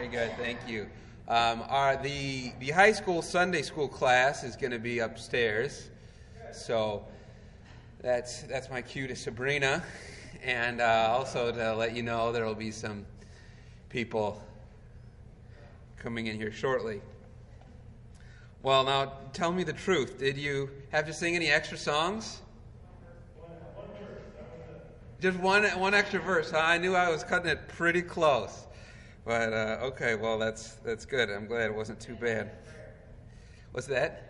good. Thank you. The high school Sunday school class is going to be upstairs, so that's my cue to Sabrina, and also to let you know there will be some people coming in here shortly. Well, now tell me the truth. Did you have to sing any extra songs? Just one extra verse. Huh? I knew I was cutting it pretty close. But, okay, well, that's good. I'm glad it wasn't too bad. What's that?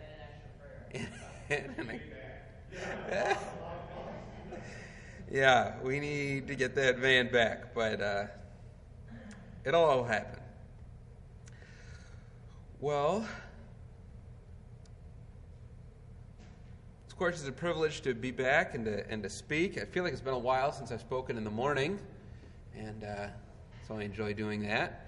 Yeah, we need to get that van back, but it'll all happen. Well, of course, it's a privilege to be back and to speak. I feel like it's been a while since I've spoken in the morning, and so I enjoy doing that.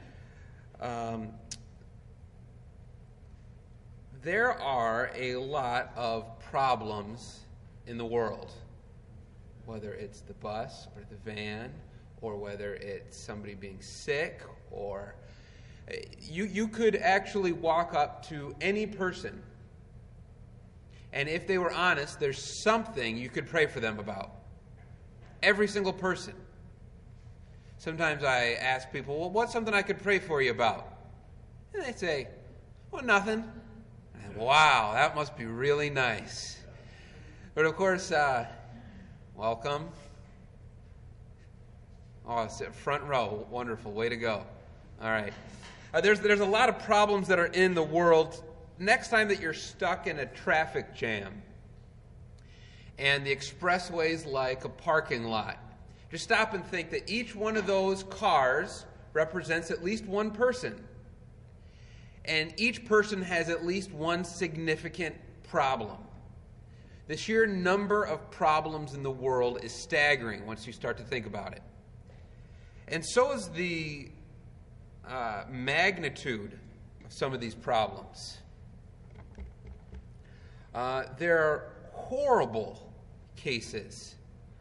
There are a lot of problems in the world, whether it's the bus or the van, or whether it's somebody being sick, or you could actually walk up to any person, and if they were honest, there's something you could pray for them about. Every single person. Sometimes I ask people, well, what's something I could pray for you about? And they say, well, nothing. And, wow, that must be really nice. But of course, welcome. Oh, it's front row. Wonderful. Way to go. All right. There's a lot of problems that are in the world. Next time that you're stuck in a traffic jam and the expressway's like a parking lot, just stop and think that each one of those cars represents at least one person. And each person has at least one significant problem. The sheer number of problems in the world is staggering once you start to think about it. And so is the magnitude of some of these problems. There are horrible cases.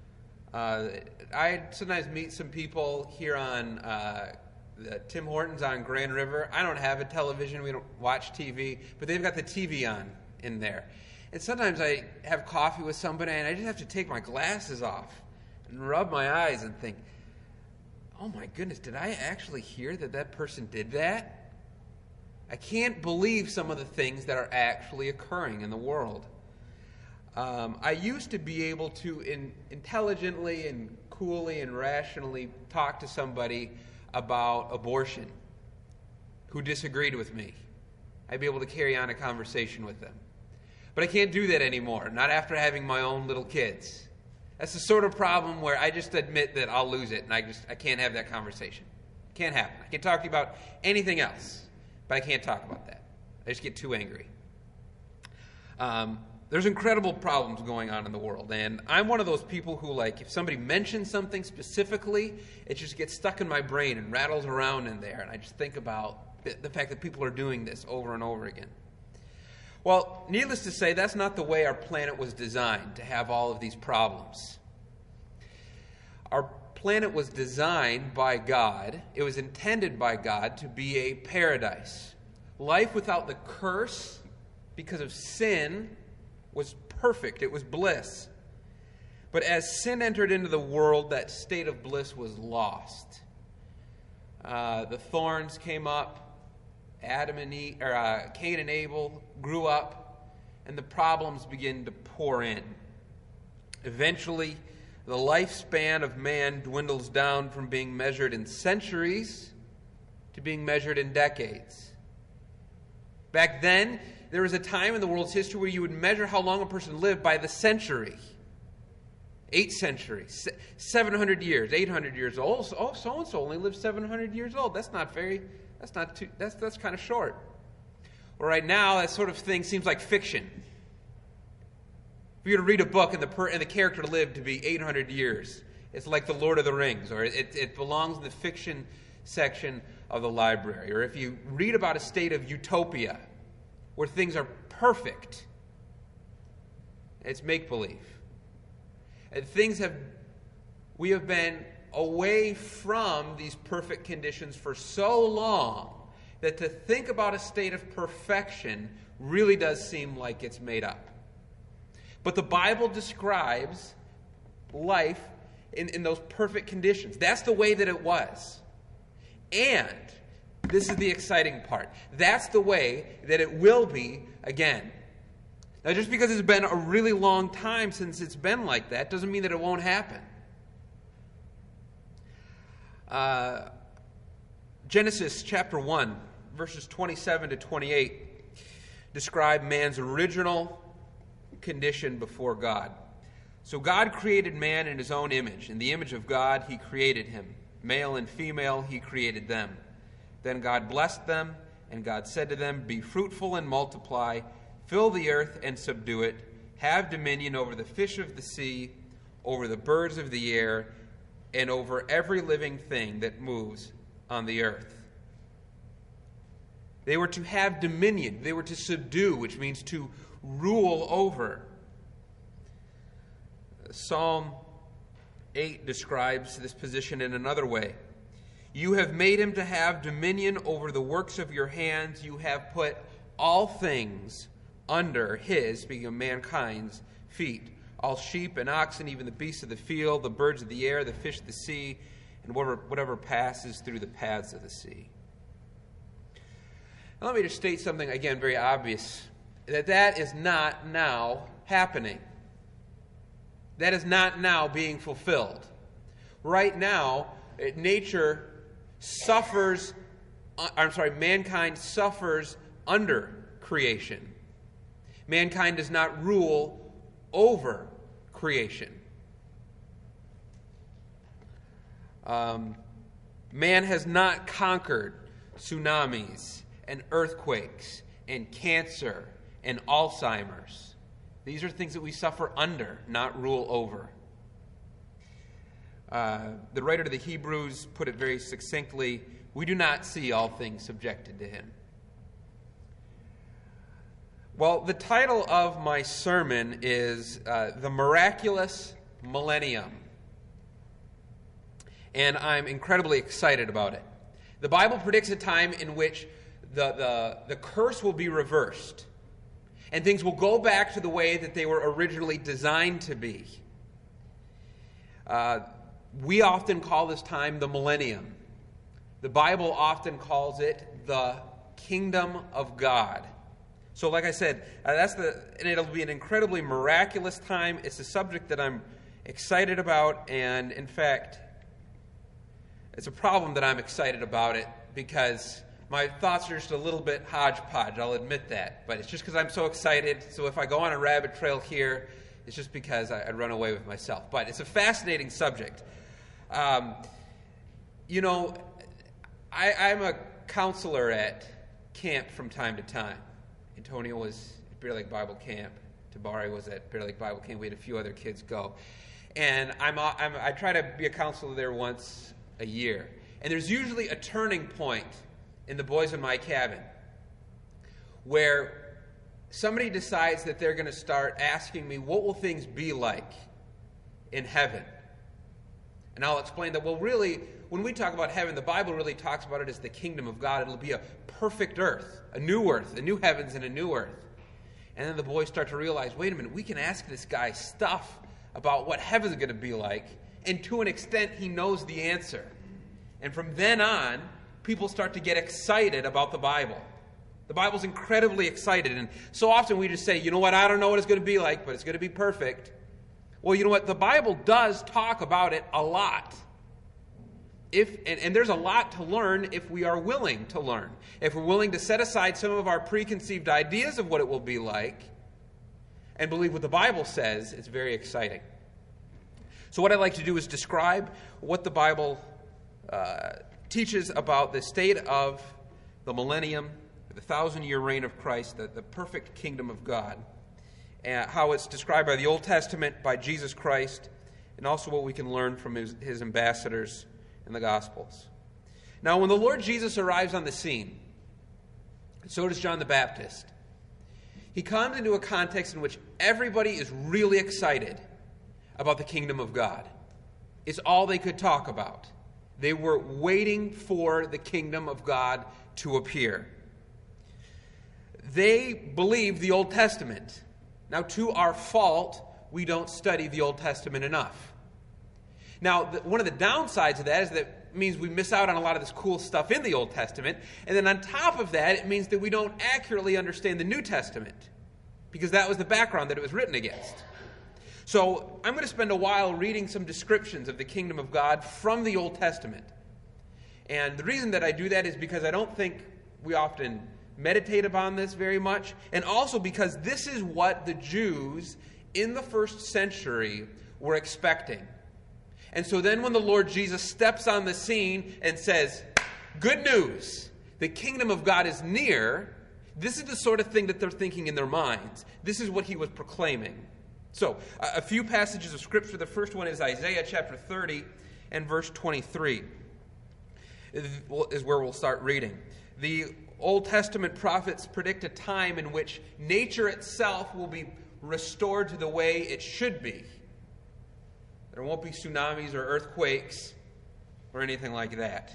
I sometimes meet some people here on Tim Hortons on Grand River. I don't have a television. We don't watch TV. But they've got the TV on in there. And sometimes I have coffee with somebody and I just have to take my glasses off and rub my eyes and think, oh my goodness, did I actually hear that person did that? I can't believe some of the things that are actually occurring in the world. I used to be able to intelligently and coolly and rationally talk to somebody about abortion who disagreed with me. I'd be able to carry on a conversation with them. But I can't do that anymore, not after having my own little kids. That's the sort of problem where I just admit that I'll lose it and I can't have that conversation. It can't happen. I can talk to you about anything else, but I can't talk about that. I just get too angry. There's incredible problems going on in the world, and I'm one of those people who, like, if somebody mentions something specifically, it just gets stuck in my brain and rattles around in there, and I just think about the fact that people are doing this over and over again. Well, needless to say, that's not the way our planet was designed, to have all of these problems. Our planet was designed by God. It was intended by God to be a paradise. Life without the curse, because of sin, was perfect. It was bliss. But as sin entered into the world, that state of bliss was lost. The thorns came up. Cain and Abel grew up, and the problems began to pour in. Eventually, the lifespan of man dwindles down from being measured in centuries to being measured in decades. Back then, there was a time in the world's history where you would measure how long a person lived by the century. 8 centuries, 700 years, 800 years old. Oh, so-and-so only lived 700 years old. That's kind of short. Well, right now, that sort of thing seems like fiction. If you were to read a book and the character lived to be 800 years, it's like The Lord of the Rings, or it belongs in the fiction section of the library. Or if you read about a state of utopia, where things are perfect, it's make-believe. And we have been away from these perfect conditions for so long that to think about a state of perfection really does seem like it's made up. But the Bible describes life in those perfect conditions. That's the way that it was. And this is the exciting part. That's the way that it will be again. Now, just because it's been a really long time since it's been like that doesn't mean that it won't happen. Genesis chapter 1, verses 27 to 28 describe man's original condition before God. So God created man in his own image. In the image of God, he created him. Male and female, he created them. Then God blessed them, and God said to them, "Be fruitful and multiply, fill the earth and subdue it, have dominion over the fish of the sea, over the birds of the air, and over every living thing that moves on the earth." They were to have dominion. They were to subdue, which means to rule over. Psalm 8 describes this position in another way. "You have made him to have dominion over the works of your hands. You have put all things under his," speaking of mankind's, "feet. All sheep and oxen, even the beasts of the field, the birds of the air, the fish of the sea, and whatever passes through the paths of the sea." Now, let me just state something, again, very obvious, that is not now happening. That is not now being fulfilled. Right now, mankind suffers under creation. Mankind does not rule over creation. Man has not conquered tsunamis and earthquakes and cancer and Alzheimer's. These are things that we suffer under, not rule over. The writer to the Hebrews put it very succinctly: we do not see all things subjected to him. Well, the title of my sermon is The Miraculous Millennium. And I'm incredibly excited about it. The Bible predicts a time in which the curse will be reversed. And things will go back to the way that they were originally designed to be. We often call this time the millennium. The Bible often calls it the kingdom of God. So like I said, and it'll be an incredibly miraculous time. It's a subject that I'm excited about, and in fact, it's a problem that I'm excited about it because my thoughts are just a little bit hodgepodge, I'll admit that. But it's just because I'm so excited. So if I go on a rabbit trail here, it's just because I'd run away with myself. But it's a fascinating subject. I'm a counselor at camp from time to time. Antonio was at Bear Lake Bible Camp. Tabari was at Bear Lake Bible Camp. We had a few other kids go. And I try to be a counselor there once a year. And there's usually a turning point in the boys in my cabin where somebody decides that they're going to start asking me, what will things be like in heaven? And I'll explain that, well, really, when we talk about heaven, the Bible really talks about it as the kingdom of God. It'll be a perfect earth, a new heavens and a new earth. And then the boys start to realize, wait a minute, we can ask this guy stuff about what heaven's going to be like, and to an extent, he knows the answer. And from then on, people start to get excited about the Bible. The Bible's incredibly excited. And so often we just say, you know what, I don't know what it's going to be like, but it's going to be perfect. Well, you know what, the Bible does talk about it a lot. And there's a lot to learn if we are willing to learn. If we're willing to set aside some of our preconceived ideas of what it will be like and believe what the Bible says, it's very exciting. So what I'd like to do is describe what the Bible teaches about the state of the millennium, the 1,000-year reign of Christ, the perfect kingdom of God, and how it's described by the Old Testament, by Jesus Christ, and also what we can learn from his ambassadors in the Gospels. Now, when the Lord Jesus arrives on the scene, so does John the Baptist, he comes into a context in which everybody is really excited about the kingdom of God. It's all they could talk about. They were waiting for the kingdom of God to appear. They believed the Old Testament. Now, to our fault, we don't study the Old Testament enough. Now, one of the downsides of that is that it means we miss out on a lot of this cool stuff in the Old Testament. And then on top of that, it means that we don't accurately understand the New Testament, because that was the background that it was written against. So I'm going to spend a while reading some descriptions of the kingdom of God from the Old Testament. And the reason that I do that is because I don't think we often meditate upon this very much, and also because this is what the Jews in the first century were expecting. And so then when the Lord Jesus steps on the scene and says, good news, the kingdom of God is near, this is the sort of thing that they're thinking in their minds. This is what he was proclaiming. So, a few passages of Scripture. The first one is Isaiah chapter 30 and verse 23 is where we'll start reading. The Old Testament prophets predict a time in which nature itself will be restored to the way it should be. There won't be tsunamis or earthquakes or anything like that.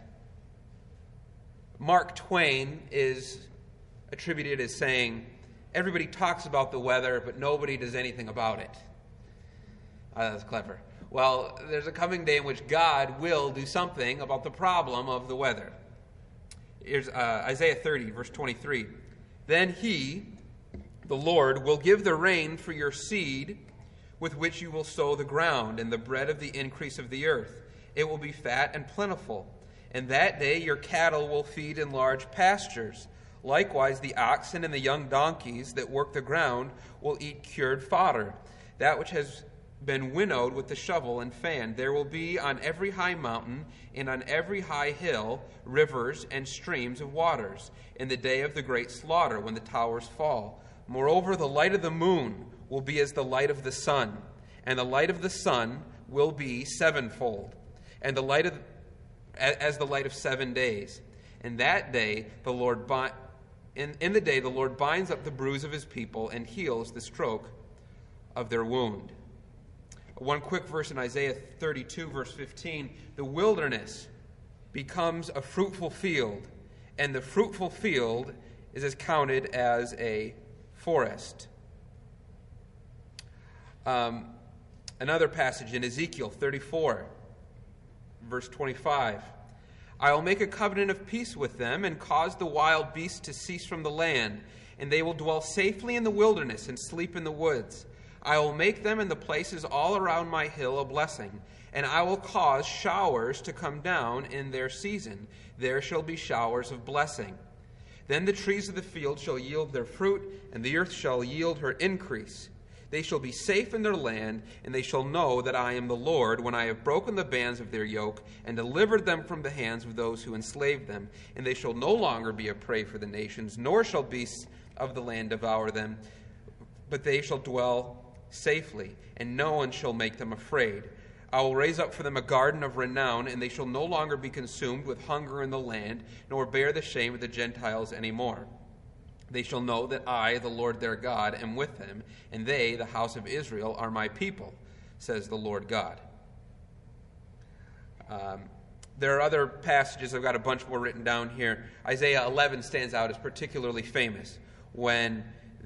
Mark Twain is attributed as saying, everybody talks about the weather, but nobody does anything about it. That's clever. Well, there's a coming day in which God will do something about the problem of the weather. Here's Isaiah 30, verse 23. Then he, the Lord, will give the rain for your seed, with which you will sow the ground, and the bread of the increase of the earth. It will be fat and plentiful. And that day your cattle will feed in large pastures. Likewise, the oxen and the young donkeys that work the ground will eat cured fodder, that which has been winnowed with the shovel and fan. There will be on every high mountain and on every high hill rivers and streams of waters in the day of the great slaughter, when the towers fall. Moreover, the light of the moon will be as the light of the sun, and the light of the sun will be sevenfold, and the light of as the light of 7 days. And that day the Lord in the day the Lord binds up the bruise of his people and heals the stroke of their wound. One quick verse in Isaiah 32, verse 15. The wilderness becomes a fruitful field, and the fruitful field is counted as a forest. Another passage in Ezekiel 34, verse 25. I will make a covenant of peace with them and cause the wild beasts to cease from the land, and they will dwell safely in the wilderness and sleep in the woods. I will make them and the places all around my hill a blessing, and I will cause showers to come down in their season. There shall be showers of blessing. Then the trees of the field shall yield their fruit, and the earth shall yield her increase. They shall be safe in their land, and they shall know that I am the Lord, when I have broken the bands of their yoke and delivered them from the hands of those who enslaved them. And they shall no longer be a prey for the nations, nor shall beasts of the land devour them, but they shall dwell safely, and no one shall make them afraid. I will raise up for them a garden of renown, and they shall no longer be consumed with hunger in the land, nor bear the shame of the Gentiles any more. They shall know that I, the Lord their God, am with them, and they, the house of Israel, are my people, says the Lord God. There are other passages. I've got a bunch more written down here. Isaiah 11 stands out as particularly famous, when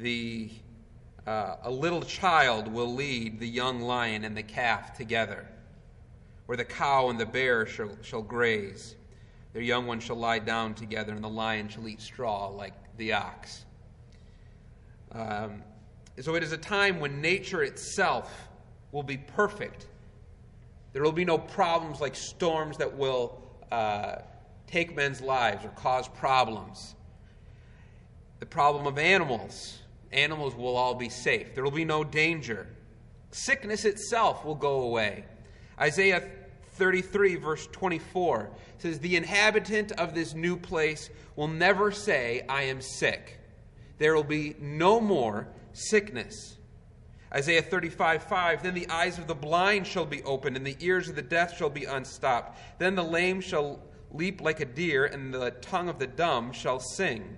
a little child will lead the young lion and the calf together, where the cow and the bear shall graze. Their young ones shall lie down together, and the lion shall eat straw like the ox. So it is a time when nature itself will be perfect. There will be no problems like storms that will take men's lives or cause problems. The problem of animals will all be safe. There will be no danger. Sickness itself will go away. Isaiah 33, verse 24 says, the inhabitant of this new place will never say, I am sick. There will be no more sickness. Isaiah 35:5, then the eyes of the blind shall be opened, and the ears of the deaf shall be unstopped. Then the lame shall leap like a deer, and the tongue of the dumb shall sing.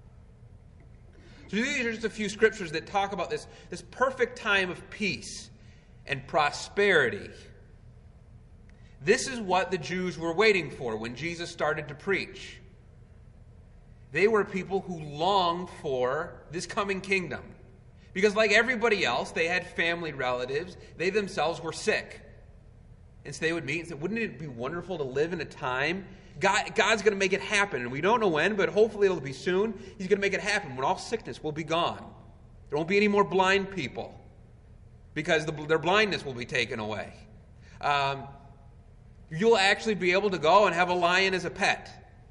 So these are just a few scriptures that talk about this perfect time of peace and prosperity This is what the Jews were waiting for when Jesus started to preach. They were people who longed for this coming kingdom. Because like everybody else, they had family relatives. They themselves were sick. And so they would meet and say, wouldn't it be wonderful to live in a time? God's going to make it happen. And we don't know when, but hopefully it'll be soon. He's going to make it happen when all sickness will be gone. There won't be any more blind people because their blindness will be taken away. You'll actually be able to go and have a lion as a pet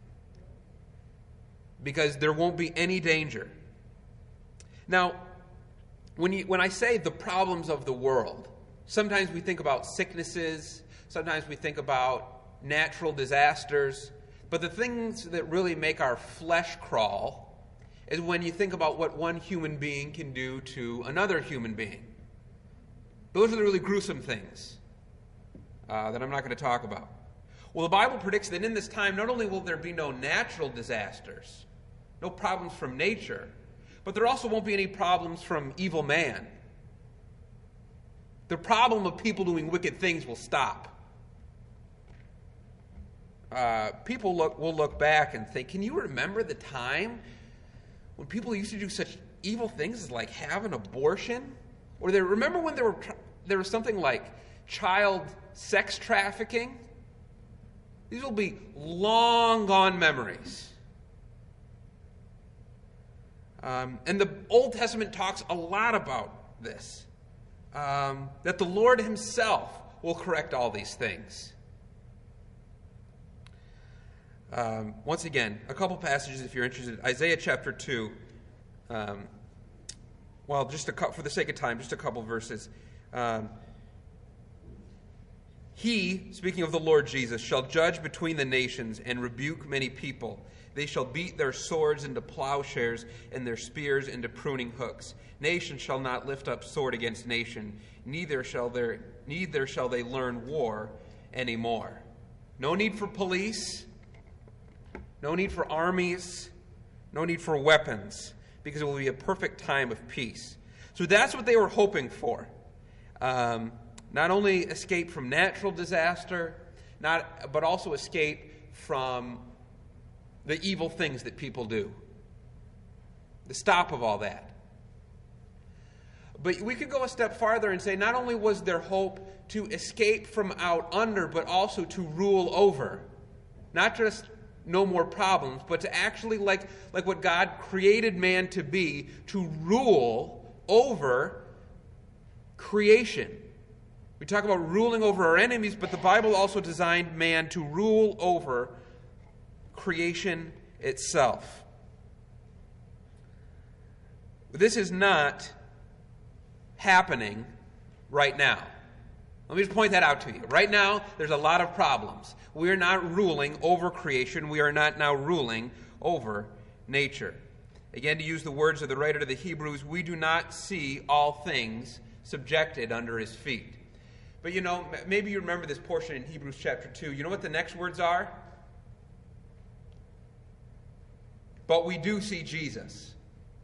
because there won't be any danger. Now, when I say the problems of the world, sometimes we think about sicknesses, sometimes we think about natural disasters, but the things that really make our flesh crawl is when you think about what one human being can do to another human being. Those are the really gruesome things that I'm not going to talk about. Well, the Bible predicts that in this time, not only will there be no natural disasters, no problems from nature, but there also won't be any problems from evil man. The problem of people doing wicked things will stop. People will look back and think, can you remember the time when people used to do such evil things as like have an abortion? Or remember when there was something like child sex trafficking? These will be long gone memories. And the Old Testament talks a lot about this. That the Lord himself will correct all these things. Once again, a couple passages if you're interested. Isaiah chapter 2. For the sake of time, just a couple verses. He, speaking of the Lord Jesus, shall judge between the nations and rebuke many people. They shall beat their swords into plowshares and their spears into pruning hooks. Nation shall not lift up sword against nation, neither shall they learn war anymore. No need for police, no need for armies, no need for weapons, because it will be a perfect time of peace. So that's what they were hoping for. Not only escape from natural disaster, but also escape from the evil things that people do. The stop of all that. But we could go a step farther and say not only was their hope to escape from out under, but also to rule over. Not just no more problems, but to actually, like what God created man to be, to rule over creation. We talk about ruling over our enemies, but the Bible also designed man to rule over creation itself. This is not happening right now. Let me just point that out to you. Right now, there's a lot of problems. We are not ruling over creation. We are not now ruling over nature. Again, to use the words of the writer to the Hebrews, we do not see all things subjected under his feet. But maybe you remember this portion in Hebrews chapter 2. You know what the next words are? But we do see Jesus.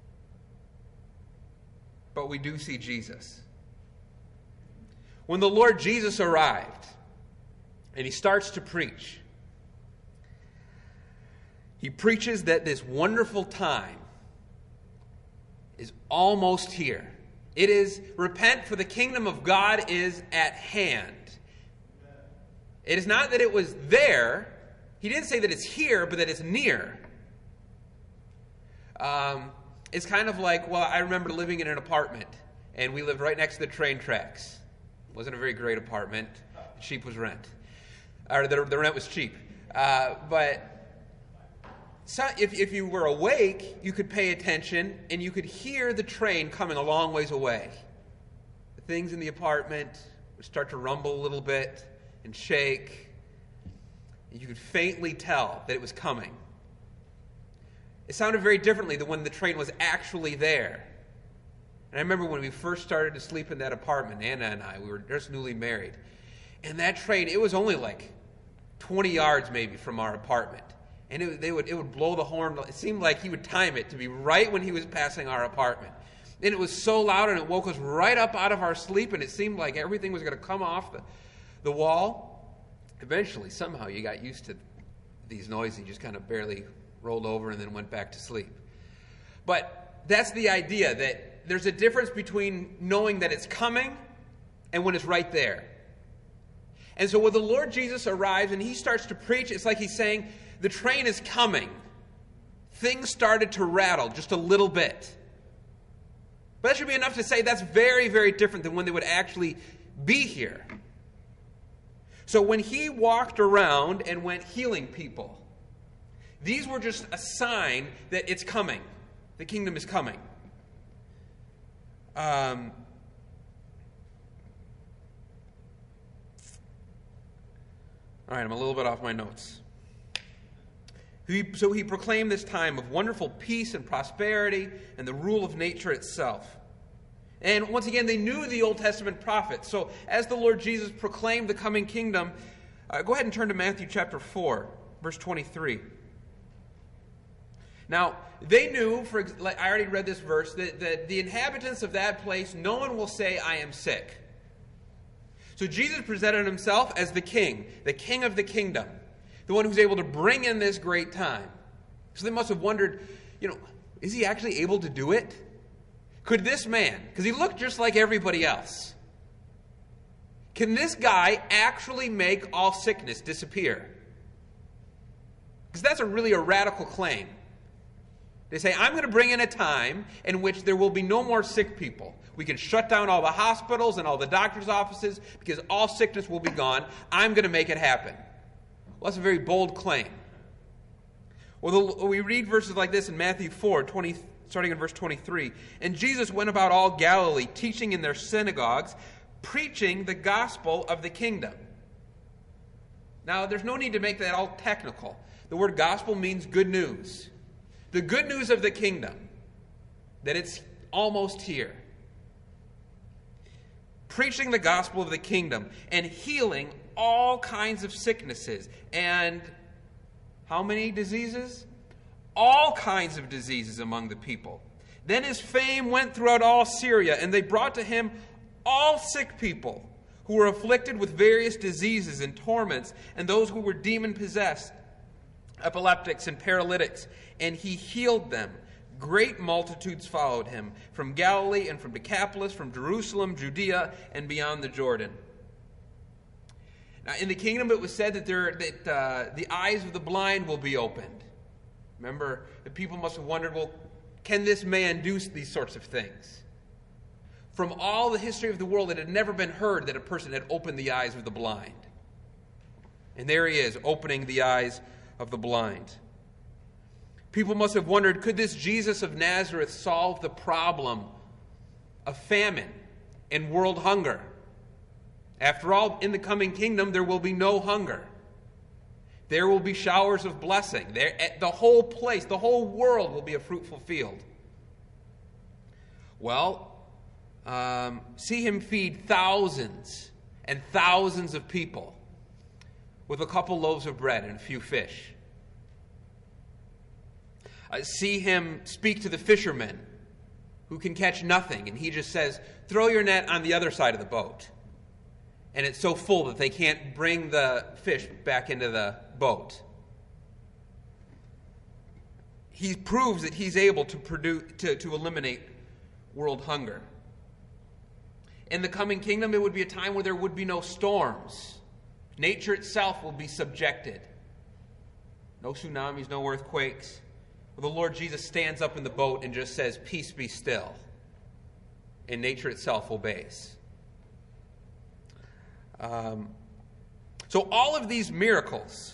But we do see Jesus. When the Lord Jesus arrived and he starts to preach, he preaches that this wonderful time is almost here. It is, repent, for the kingdom of God is at hand. It is not that it was there. He didn't say that it's here, but that it's near. It's kind of like, I remember living in an apartment, and we lived right next to the train tracks. It wasn't a very great apartment. Cheap was rent. Or the rent was cheap. But if you were awake, you could pay attention, and you could hear the train coming a long ways away. The things in the apartment would start to rumble a little bit and shake. You could faintly tell that it was coming. It sounded very differently than when the train was actually there. And I remember when we first started to sleep in that apartment, Anna and I, we were just newly married. And that train, it was only like 20 yards maybe from our apartment. And it would blow the horn. It seemed like he would time it to be right when he was passing our apartment. And it was so loud, and it woke us right up out of our sleep, and it seemed like everything was going to come off the wall. Eventually, somehow, you got used to these noises. You just kind of barely rolled over and then went back to sleep. But that's the idea, that there's a difference between knowing that it's coming and when it's right there. And so when the Lord Jesus arrives and he starts to preach, it's like he's saying, the train is coming. Things started to rattle just a little bit. But that should be enough to say that's very, very different than when they would actually be here. So when he walked around and went healing people, these were just a sign that it's coming. The kingdom is coming. All right, I'm a little bit off my notes. So he proclaimed this time of wonderful peace and prosperity and the rule of nature itself. And once again, they knew the Old Testament prophets. So as the Lord Jesus proclaimed the coming kingdom, go ahead and turn to Matthew chapter 4, verse 23. Now, they knew, I already read this verse, that the inhabitants of that place, no one will say, I am sick. So Jesus presented himself as the king of the kingdom, the one who's able to bring in this great time. So they must have wondered, is he actually able to do it? Could this man, because he looked just like everybody else, can this guy actually make all sickness disappear? Because that's really a radical claim. They say, I'm going to bring in a time in which there will be no more sick people. We can shut down all the hospitals and all the doctor's offices because all sickness will be gone. I'm going to make it happen. Well, that's a very bold claim. Well, we read verses like this in Matthew 4, starting in verse 23. And Jesus went about all Galilee, teaching in their synagogues, preaching the gospel of the kingdom. Now, there's no need to make that all technical. The word gospel means good news. The good news of the kingdom, that it's almost here. Preaching the gospel of the kingdom and healing all kinds of sicknesses. And how many diseases? All kinds of diseases among the people. Then his fame went throughout all Syria, and they brought to him all sick people who were afflicted with various diseases and torments, and those who were demon-possessed, epileptics and paralytics, and he healed them. Great multitudes followed him from Galilee and from Decapolis, from Jerusalem, Judea, and beyond the Jordan. Now, in the kingdom, it was said that the eyes of the blind will be opened. Remember, the people must have wondered, well, can this man do these sorts of things? From all the history of the world, it had never been heard that a person had opened the eyes of the blind. And there he is, opening the eyes of the blind. People must have wondered, could this Jesus of Nazareth solve the problem of famine and world hunger? After all, in the coming kingdom, there will be no hunger. There will be showers of blessing. The whole place, the whole world will be a fruitful field. Well, see him feed thousands and thousands of people with a couple loaves of bread and a few fish. See him speak to the fishermen who can catch nothing, and he just says, throw your net on the other side of the boat. And it's so full that they can't bring the fish back into the boat. He proves that he's able to eliminate world hunger. In the coming kingdom, it would be a time where there would be no storms. Nature itself will be subjected. No tsunamis, no earthquakes. The Lord Jesus stands up in the boat and just says, peace be still. And nature itself obeys. So all of these miracles,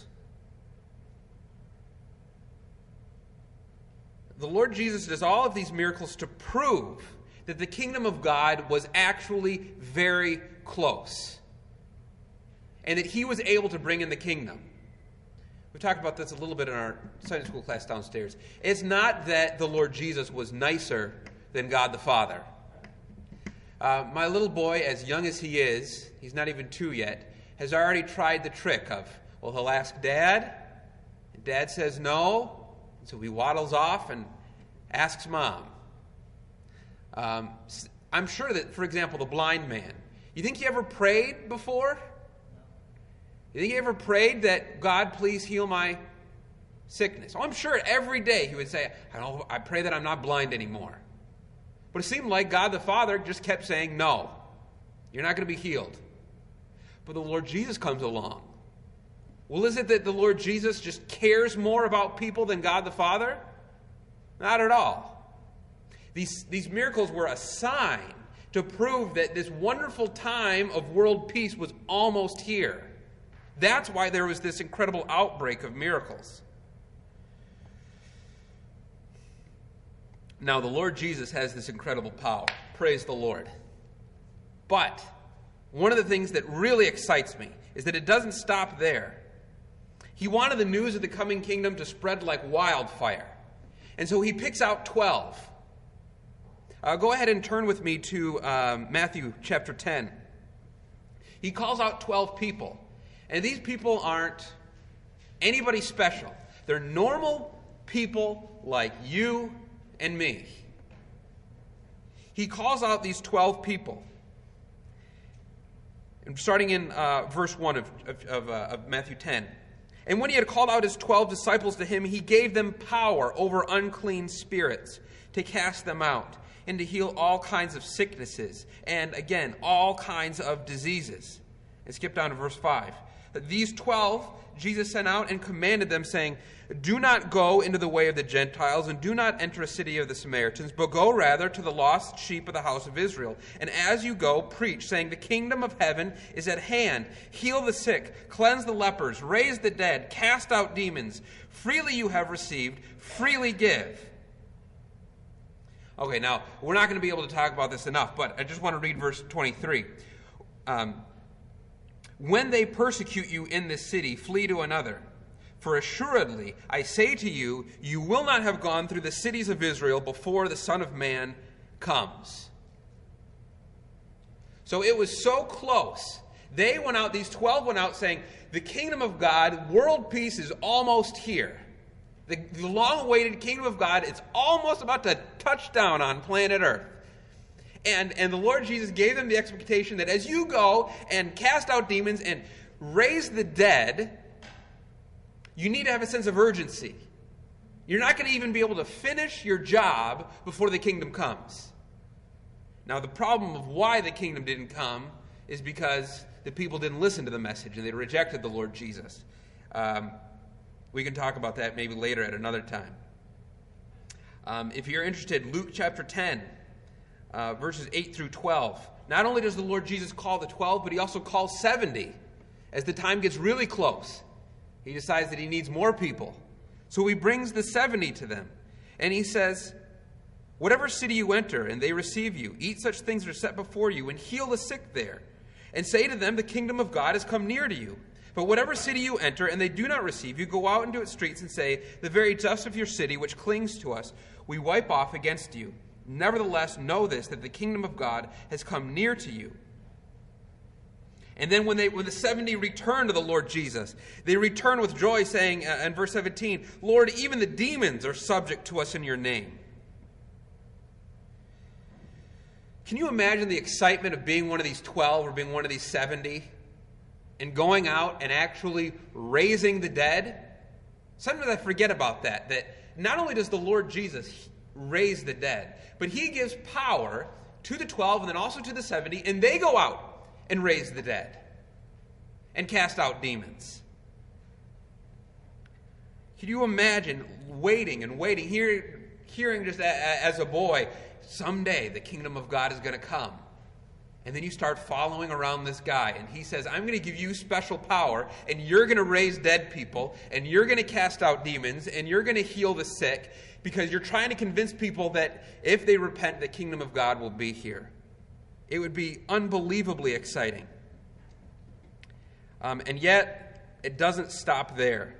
the Lord Jesus does all of these miracles to prove that the kingdom of God was actually very close. And that he was able to bring in the kingdom. We talked about this a little bit in our Sunday school class downstairs. It's not that the Lord Jesus was nicer than God the Father. My little boy, as young as he is, he's not even 2 yet, has already tried the trick of, well, he'll ask Dad, and Dad says no, and so he waddles off and asks Mom. I'm sure that, for example, the blind man, you think he ever prayed before? You think he ever prayed that, God, please heal my sickness? Oh, I'm sure every day he would say, I pray that I'm not blind anymore. But it seemed like God the Father just kept saying, no, you're not going to be healed. But the Lord Jesus comes along. Well, is it that the Lord Jesus just cares more about people than God the Father? Not at all. These miracles were a sign to prove that this wonderful time of world peace was almost here. That's why there was this incredible outbreak of miracles. Now, the Lord Jesus has this incredible power. Praise the Lord. But one of the things that really excites me is that it doesn't stop there. He wanted the news of the coming kingdom to spread like wildfire. And so he picks out 12. Go ahead and turn with me to Matthew chapter 10. He calls out 12 people. And these people aren't anybody special. They're normal people like you and me. He calls out these 12 people. And starting in verse 1 of Matthew 10. And when he had called out his 12 disciples to him, he gave them power over unclean spirits to cast them out and to heal all kinds of sicknesses and, again, all kinds of diseases. And skip down to verse 5. These 12 Jesus sent out and commanded them, saying, do not go into the way of the Gentiles, and do not enter a city of the Samaritans, but go rather to the lost sheep of the house of Israel. And as you go, preach, saying, the kingdom of heaven is at hand. Heal the sick, cleanse the lepers, raise the dead, cast out demons. Freely you have received, freely give. Okay, now, we're not going to be able to talk about this enough, but I just want to read verse 23. When they persecute you in this city, flee to another. For assuredly, I say to you, you will not have gone through the cities of Israel before the Son of Man comes. So it was so close. They went out, these 12 went out saying, the kingdom of God, world peace is almost here. The long-awaited kingdom of God is almost about to touch down on planet Earth. And the Lord Jesus gave them the expectation that as you go and cast out demons and raise the dead, you need to have a sense of urgency. You're not going to even be able to finish your job before the kingdom comes. Now, the problem of why the kingdom didn't come is because the people didn't listen to the message and they rejected the Lord Jesus. We can talk about that maybe later at another time. If you're interested, Luke chapter 10, verses 8 through 12. Not only does the Lord Jesus call the 12, but he also calls 70. As the time gets really close, he decides that he needs more people. So he brings the 70 to them. And he says, whatever city you enter and they receive you, eat such things that are set before you and heal the sick there. And say to them, the kingdom of God has come near to you. But whatever city you enter and they do not receive you, go out into its streets and say, the very dust of your city which clings to us, we wipe off against you. Nevertheless, know this, that the kingdom of God has come near to you. And then when the 70 return to the Lord Jesus, they return with joy, saying in verse 17, Lord, even the demons are subject to us in your name. Can you imagine the excitement of being one of these 12 or being one of these 70 and going out and actually raising the dead? Sometimes I forget about that not only does the Lord Jesus raise the dead, but he gives power to the 12 and then also to the 70, and they go out and raise the dead and cast out demons. Can you imagine waiting and waiting, hearing just as a boy, someday the kingdom of God is going to come. And then you start following around this guy, and he says, I'm going to give you special power, and you're going to raise dead people, and you're going to cast out demons, and you're going to heal the sick, because you're trying to convince people that if they repent, the kingdom of God will be here. It would be unbelievably exciting. And yet, it doesn't stop there.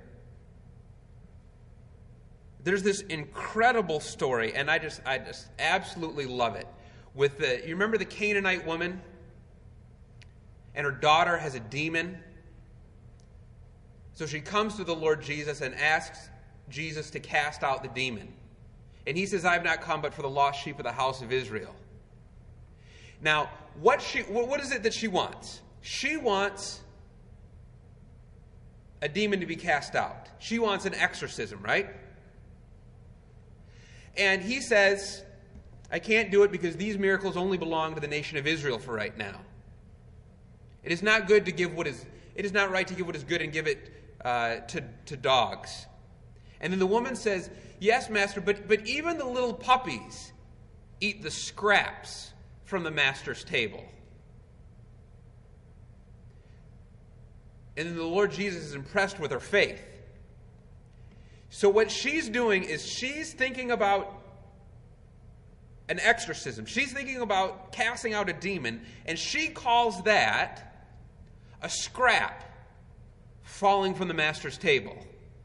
There's this incredible story, and I just absolutely love it. You remember the Canaanite woman? And her daughter has a demon. So she comes to the Lord Jesus and asks Jesus to cast out the demon. And he says, I have not come but for the lost sheep of the house of Israel. Now, what is it that she wants? She wants a demon to be cast out. She wants an exorcism, right? And he says, I can't do it because these miracles only belong to the nation of Israel for right now. It is not good to give it is not right to give what is good and give it to dogs. And then the woman says, yes, master, but even the little puppies eat the scraps from the master's table. And then the Lord Jesus is impressed with her faith. So what she's doing is she's thinking about an exorcism. She's thinking about casting out a demon, and she calls that a scrap falling from the master's table.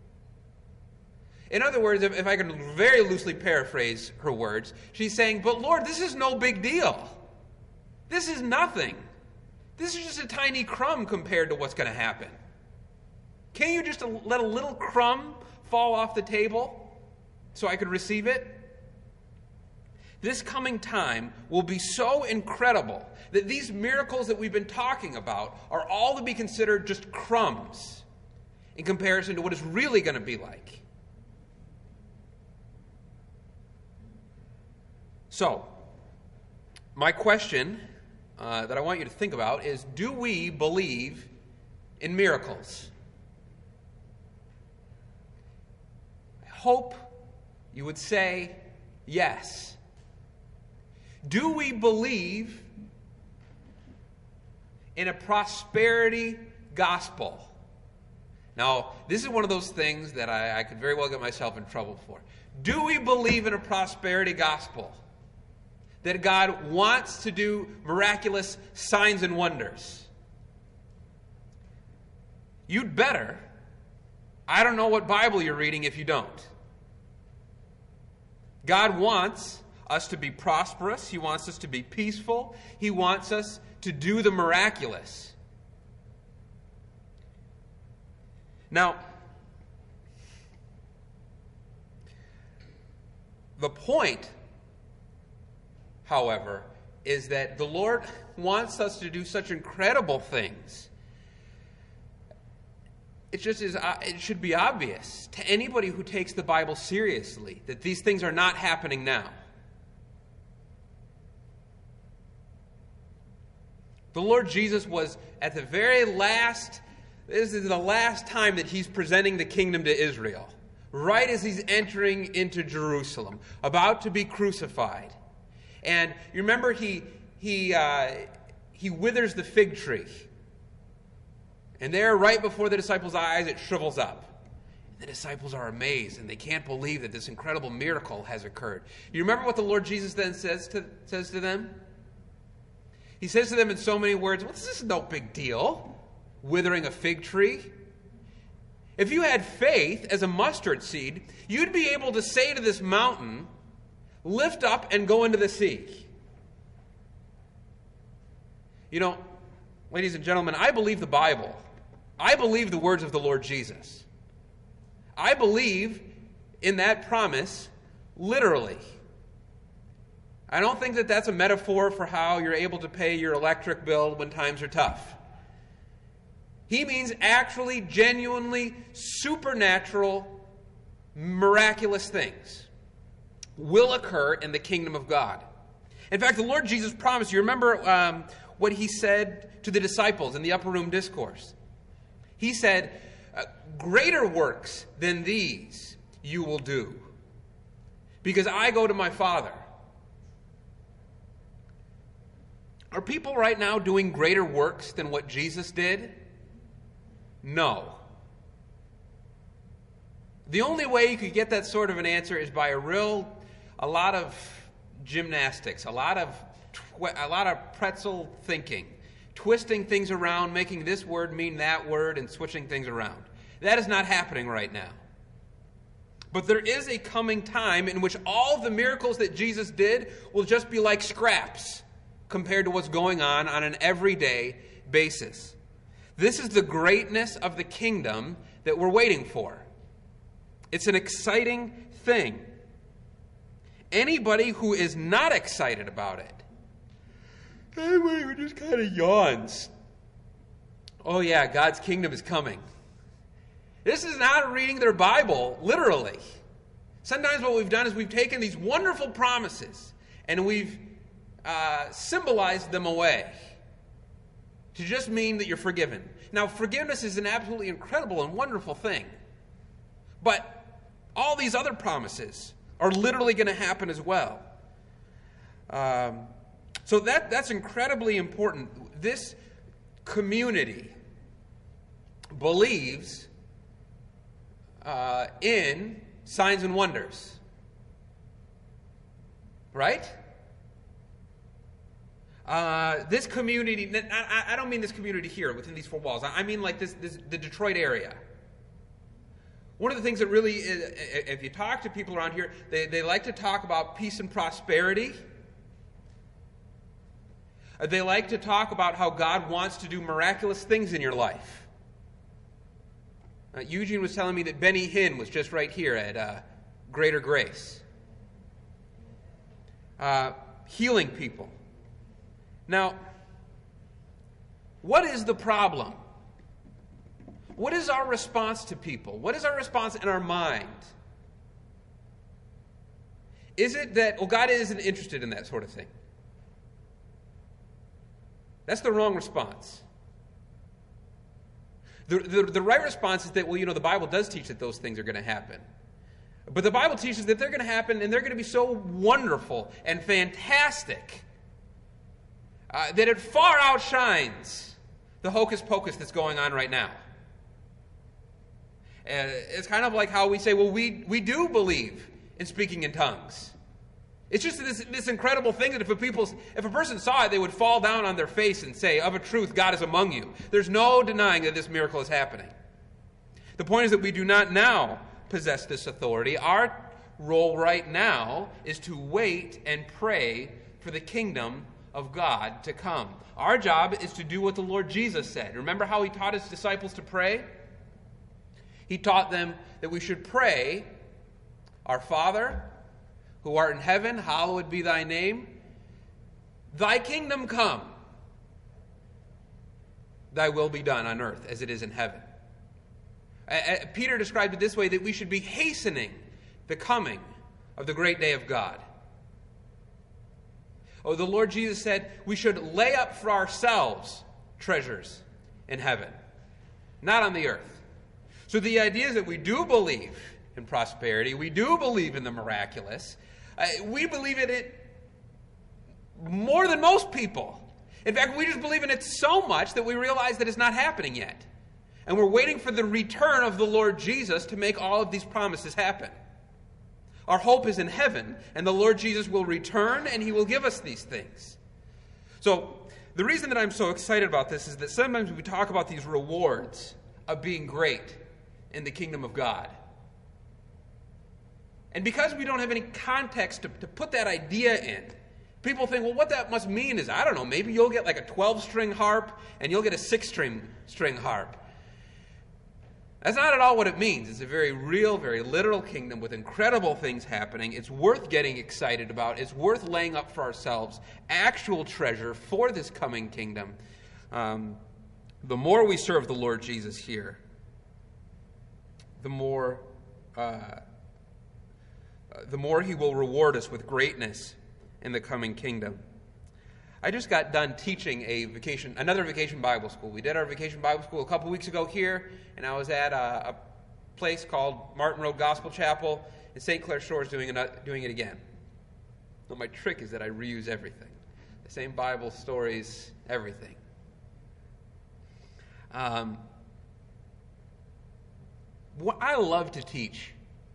In other words, if I can very loosely paraphrase her words, she's saying, but Lord, this is no big deal. This is nothing. This is just a tiny crumb compared to what's going to happen. Can't you just let a little crumb fall off the table so I could receive it? This coming time will be so incredible that these miracles that we've been talking about are all to be considered just crumbs in comparison to what it's really going to be like. So, my question that I want you to think about is, do we believe in miracles? I hope you would say yes. Do we believe in a prosperity gospel? Now, this is one of those things that I could very well get myself in trouble for. Do we believe in a prosperity gospel? That God wants to do miraculous signs and wonders? You'd better. I don't know what Bible you're reading if you don't. God wants us to be prosperous. He wants us to be peaceful. He wants us to do the miraculous. Now, the point, however, is that the Lord wants us to do such incredible things. It should be obvious to anybody who takes the Bible seriously that these things are not happening now. The Lord Jesus was at the very last, this is the last time that he's presenting the kingdom to Israel, right as he's entering into Jerusalem, about to be crucified. And you remember he withers the fig tree. And there, right before the disciples' eyes, it shrivels up. And the disciples are amazed, and they can't believe that this incredible miracle has occurred. You remember what the Lord Jesus then says to them? He says to them in so many words, well, this is no big deal, withering a fig tree. If you had faith as a mustard seed, you'd be able to say to this mountain, lift up and go into the sea. You know, ladies and gentlemen, I believe the Bible. I believe the words of the Lord Jesus. I believe in that promise literally. I don't think that that's a metaphor for how you're able to pay your electric bill when times are tough. He means actually, genuinely, supernatural, miraculous things will occur in the kingdom of God. In fact, the Lord Jesus promised, you remember what he said to the disciples in the upper room discourse. He said, greater works than these you will do, because I go to my Father. Are people right now doing greater works than what Jesus did? No. The only way you could get that sort of an answer is by a lot of gymnastics, a lot of pretzel thinking, twisting things around, making this word mean that word, and switching things around. That is not happening right now. But there is a coming time in which all the miracles that Jesus did will just be like scraps compared to what's going on an everyday basis. This is the greatness of the kingdom that we're waiting for. It's an exciting thing. Anybody who is not excited about it, anybody who just kind of yawns, oh yeah, God's kingdom is coming. This is not reading their Bible literally. Sometimes what we've done is we've taken these wonderful promises and we've symbolized them away to just mean that you're forgiven. Now, forgiveness is an absolutely incredible and wonderful thing. But all these other promises are literally going to happen as well. So that's incredibly important. This community believes in signs and wonders. Right? This community, I don't mean this community here within these four walls. I mean like the Detroit area. One of the things that really is, if you talk to people around here, they like to talk about peace and prosperity. They like to talk about how God wants to do miraculous things in your life. Eugene was telling me that Benny Hinn was just right here at Greater Grace. Healing people. Now, what is the problem? What is our response to people? What is our response in our mind? Is it that, well, God isn't interested in that sort of thing? That's the wrong response. The right response is that, well, the Bible does teach that those things are going to happen. But the Bible teaches that they're going to happen and they're going to be so wonderful and fantastic that it far outshines the hocus pocus that's going on right now. It's kind of like how we say, well, we do believe in speaking in tongues. It's just this incredible thing that if a person saw it, they would fall down on their face and say, of a truth, God is among you. There's no denying that this miracle is happening. The point is that we do not now possess this authority. Our role right now is to wait and pray for the kingdom of God to come. Our job is to do what the Lord Jesus said. Remember how he taught his disciples to pray? He taught them that we should pray, Our Father, who art in heaven, hallowed be thy name. Thy kingdom come. Thy will be done on earth as it is in heaven. Peter described it this way, that we should be hastening the coming of the great day of God. Oh, the Lord Jesus said we should lay up for ourselves treasures in heaven, not on the earth. So the idea is that we do believe in prosperity. We do believe in the miraculous. We believe in it more than most people. In fact, we just believe in it so much that we realize that it's not happening yet. And we're waiting for the return of the Lord Jesus to make all of these promises happen. Our hope is in heaven, and the Lord Jesus will return, and he will give us these things. So the reason that I'm so excited about this is that sometimes we talk about these rewards of being great in the kingdom of God. And because we don't have any context to put that idea in, people think, well, what that must mean is, I don't know, maybe you'll get like a 12-string harp and you'll get a 6-string harp. That's not at all what it means. It's a very real, very literal kingdom with incredible things happening. It's worth getting excited about. It's worth laying up for ourselves actual treasure for this coming kingdom. The more we serve the Lord Jesus here, the more he will reward us with greatness in the coming kingdom. I just got done teaching another vacation Bible school. We did our vacation Bible school a couple weeks ago here, and I was at a place called Martin Road Gospel Chapel in St. Clair Shores doing it again. But my trick is that I reuse everything. The same Bible stories, everything. I love to teach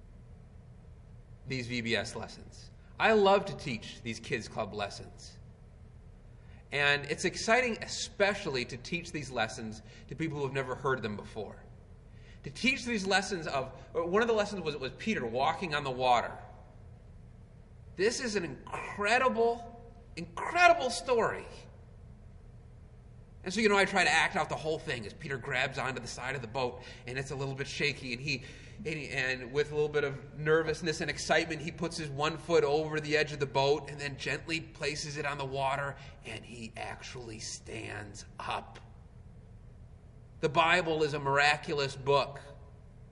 these VBS lessons. I love to teach these Kids Club lessons. And it's exciting especially to teach these lessons to people who have never heard them before. To teach these lessons one of the lessons was Peter walking on the water. This is an incredible, incredible story. And so, I try to act out the whole thing as Peter grabs onto the side of the boat, and it's a little bit shaky, and with a little bit of nervousness and excitement, he puts his one foot over the edge of the boat and then gently places it on the water, and he actually stands up. The Bible is a miraculous book.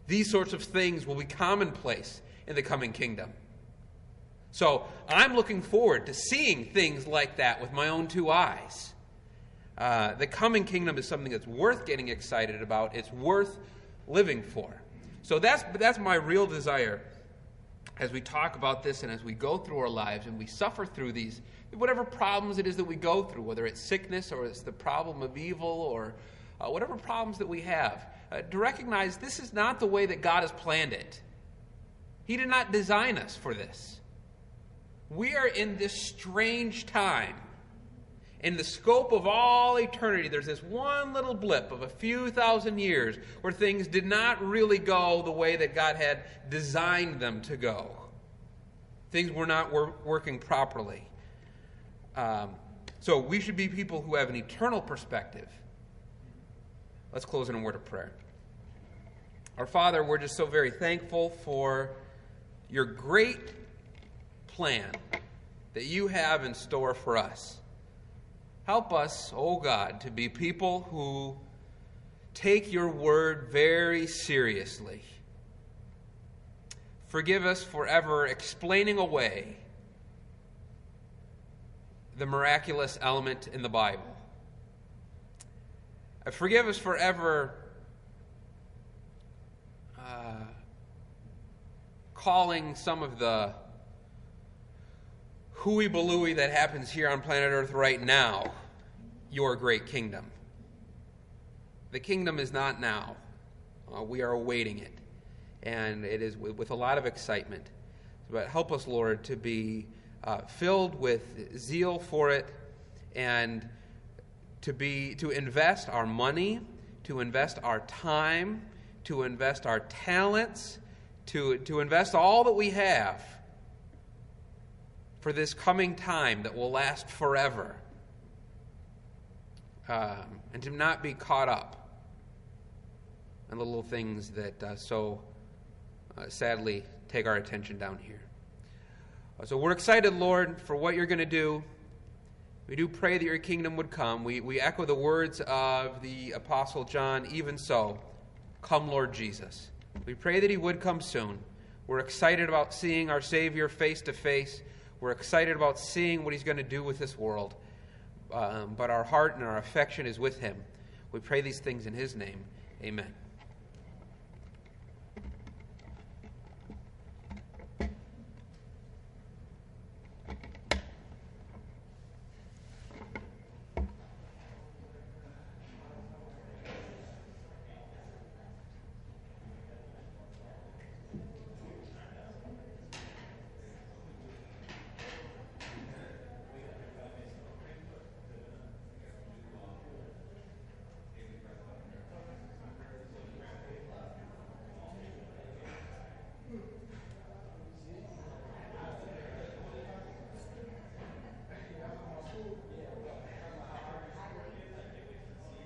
These sorts of things will be commonplace in the coming kingdom. So I'm looking forward to seeing things like that with my own two eyes. The coming kingdom is something that's worth getting excited about. It's worth living for. So that's my real desire as we talk about this and as we go through our lives and we suffer through these, whatever problems it is that we go through, whether it's sickness or it's the problem of evil or whatever problems that we have, to recognize this is not the way that God has planned it. He did not design us for this. We are in this strange time. In the scope of all eternity, there's this one little blip of a few thousand years where things did not really go the way that God had designed them to go. Things were not working properly. So we should be people who have an eternal perspective. Let's close in a word of prayer. Our Father, we're just so very thankful for your great plan that you have in store for us. Help us, oh God, to be people who take your word very seriously. Forgive us for ever explaining away the miraculous element in the Bible. Forgive us for ever calling some of the hooey balooey that happens here on planet Earth right now your great kingdom. The kingdom is not now. We are awaiting it. And it is with a lot of excitement. But help us, Lord, to be filled with zeal for it and to invest our money, to invest our time, to invest our talents, to invest all that we have for this coming time that will last forever, and to not be caught up in the little things that so sadly take our attention down here. So we're excited, Lord, for what you're going to do. We do pray that your kingdom would come. We echo the words of the Apostle John, even so, come Lord Jesus. We pray that he would come soon. We're excited about seeing our Savior face to face. We're excited about seeing what he's going to do with this world. But our heart and our affection is with him. We pray these things in his name. Amen.